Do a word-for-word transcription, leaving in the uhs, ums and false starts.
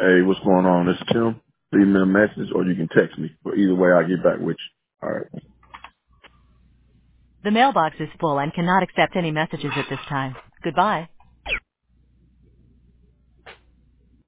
Hey, what's going on? This is Tim. Leave me a message or you can text me. But either way, I'll get back with you. All right. The mailbox is full and cannot accept any messages at this time. Goodbye.